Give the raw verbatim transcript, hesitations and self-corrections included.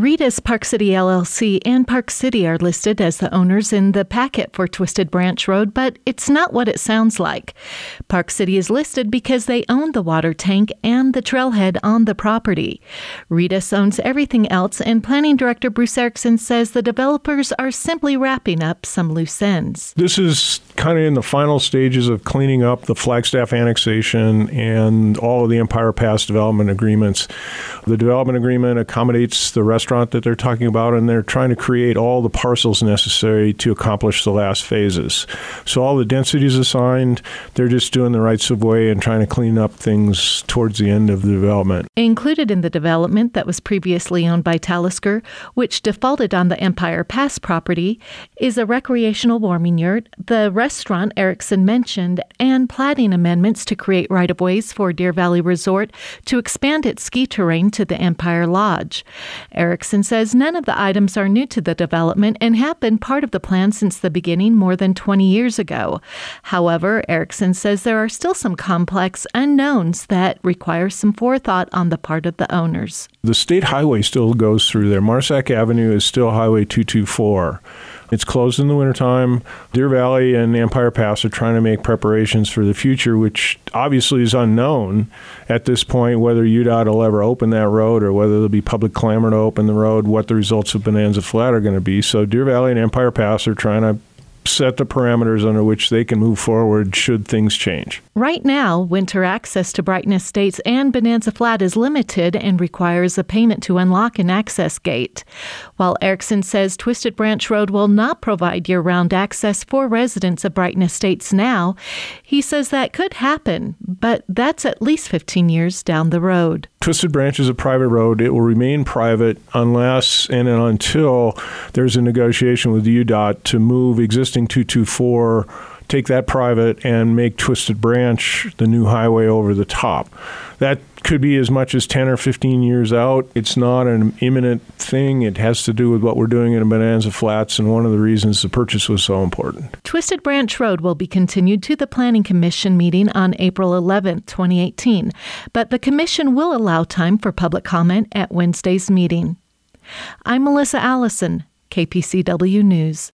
Rita's Park City L L C and Park City are listed as the owners in the packet for Twisted Branch Road, but it's not what it sounds like. Park City is listed because they own the water tank and the trailhead on the property. Rita's owns everything else, and Planning Director Bruce Erickson says the developers are simply wrapping up some loose ends. This is kind of in the final stages of cleaning up the Flagstaff annexation and all of the Empire Pass development agreements. The development agreement accommodates the restaurant that they're talking about, and they're trying to create all the parcels necessary to accomplish the last phases. So all the density is assigned. They're just doing the rights of way and trying to clean up things towards the end of the development. Included in the development that was previously owned by Talisker, which defaulted on the Empire Pass property, is a recreational warming yurt, the restaurant Erickson mentioned, and plating amendments to create right-of-ways for Deer Valley Resort to expand its ski terrain to the Empire Lodge. Erickson says none of the items are new to the development and have been part of the plan since the beginning more than twenty years ago. However, Erickson says there are still some complex unknowns that require some forethought on the part of the owners. The state highway still goes through there. Marsack Avenue is still Highway two twenty-four. It's closed in the wintertime. Deer Valley and Empire Pass are trying to make preparations for the future, which obviously is unknown at this point, whether U D O T will ever open that road or whether there'll be public clamor to open the road, what the results of Bonanza Flat are going to be. So Deer Valley and Empire Pass are trying to set the parameters under which they can move forward should things change. Right now, winter access to Brighton Estates and Bonanza Flat is limited and requires a payment to unlock an access gate. While Erickson says Twisted Branch Road will not provide year-round access for residents of Brighton Estates now, he says that could happen, but that's at least fifteen years down the road. Twisted Branch is a private road. It will remain private unless and until there's a negotiation with U D O T to move existing two twenty-four, take that private, and make Twisted Branch the new highway over the top. That could be as much as ten or fifteen years out. It's not an imminent thing. It has to do with what we're doing in Bonanza Flats, and one of the reasons the purchase was so important. Twisted Branch Road will be continued to the Planning Commission meeting on April eleventh, twenty eighteen, but the Commission will allow time for public comment at Wednesday's meeting. I'm Melissa Allison, K P C W News.